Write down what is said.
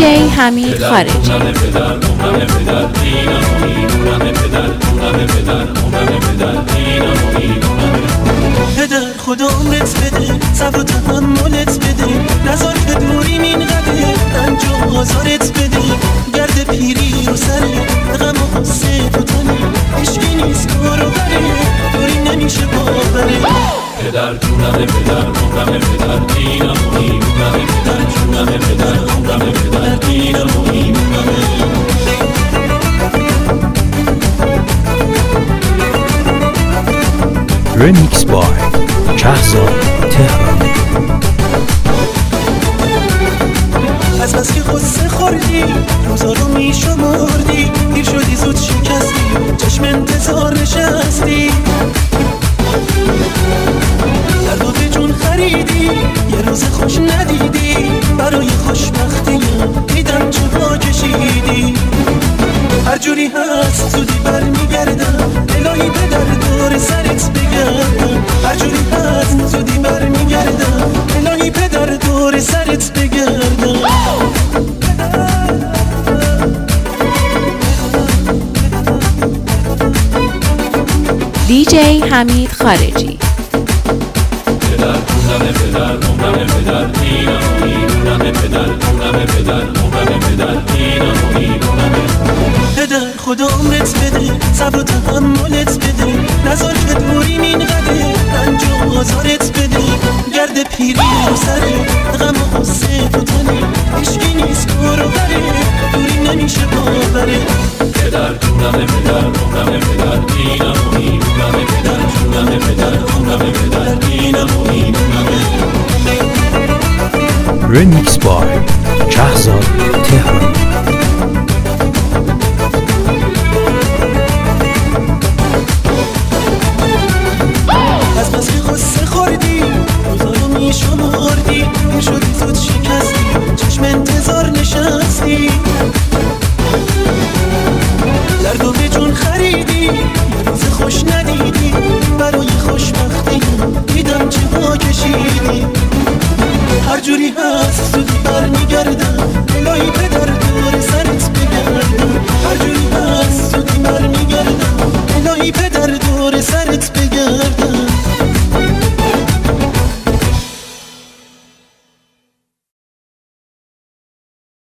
دیجی حمید خارجی. پدر خدا عمرت بده، صبر و تحملت بده، نذار که دوریم اینقدر رنج و آزارت بده. گرد پیری رو سره، غم و غصه تو تنه، عشقی نیست کارو بره، دوری نمیشه باوره. پدر جونم پدر عمرم پدر دینم و ایمونم پدر جونم پدر عمرم پدر دینم و ایمونم. رمیکس بای کهزاد تهرانی. از بس که غصه خوردی روزا رو میشمردی، دیر شدی زود شکستی، چشم انتظار نشستی. در واقع جون خریدی یه روز خوش ندیدی، برای خوشبختیم دیدم چوبا کشیدی. هر جوری هست زودی برمیگردم، الهی پدر دور سرت بگردم. هر جوری هست زودی برمیگردم، الهی پدر دور سرت بگردم. دیجی حمید خارجی. پدر جونم پدر عمرم پدر دینم و ایمونم پدر جونم پدر عمرم پدر دینم و ایمونم. پدر خدا عمرت بده، صبر و تحملت بده، نذار که دوریم اینقدر رنج و آزارت بده. گرد پیری رو سره، غم و غصه تو تنه، عشقی نیست کارو بره، دوری نمیشه باوره. پدر جونم پدر عمرم پدر دینم و ایمونم پدر جونم پدر عمرم پدر دینم و ایمونم. رمیکس بای کهزاد تهرانی.